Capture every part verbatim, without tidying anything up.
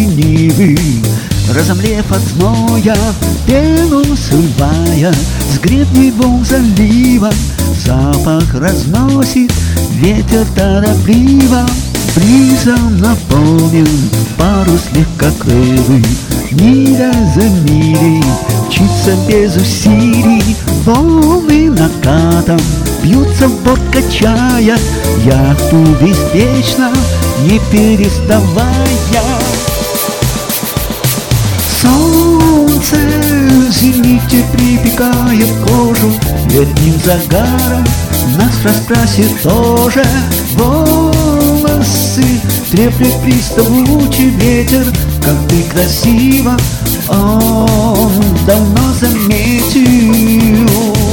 ленивый, разомлев от зноя, пену срывая с гребней волн залива, запах разносит ветер торопливо. Бризом наполнен парус легкокрылый, миля за милей мчится без усилий. Волны накатом бьются в борт, качая яхту беспечно, не переставая. Солнце в зените припекает кожу летним загаром, нас раскрасит тоже. Волосы треплет приставучий ветер, как ты красиво он давно заметил.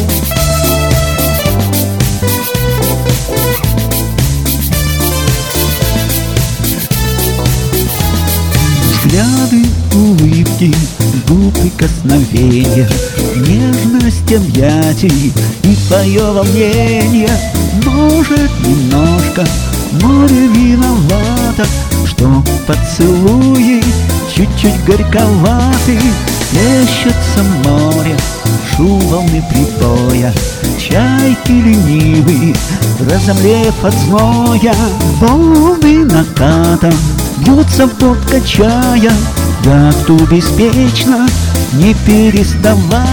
Взгляды, улыбки, губ прикосновения, нежность объятий и твое волнение. Может, немножко море виновато, что поцелуи чуть-чуть горьковаты. Плещется море, шум волны прибоя, чайки ленивые, разомлев от зноя. Волны накатом бьются в борт, качая яхту беспечно, не переставая.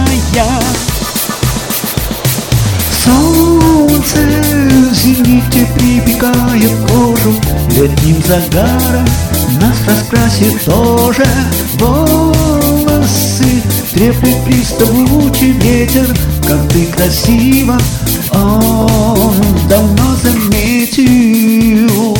Солнце в зените припекает кожу летним загаром, нас раскрасит тоже. Волосы треплет приставучий ветер, как ты красиво он давно заметил.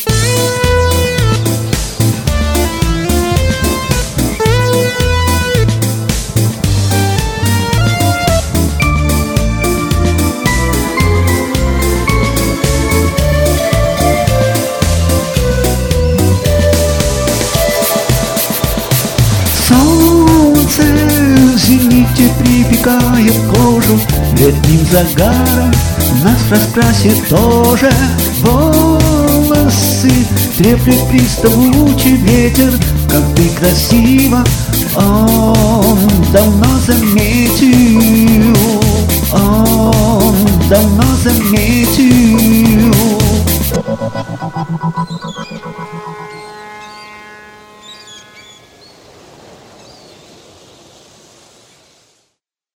Солнце в зените припекает кожу летним загаром, нас раскрасит тоже. Волосы треплет приставучий ветер, как ты красиво он давно заметил, он давно заметил.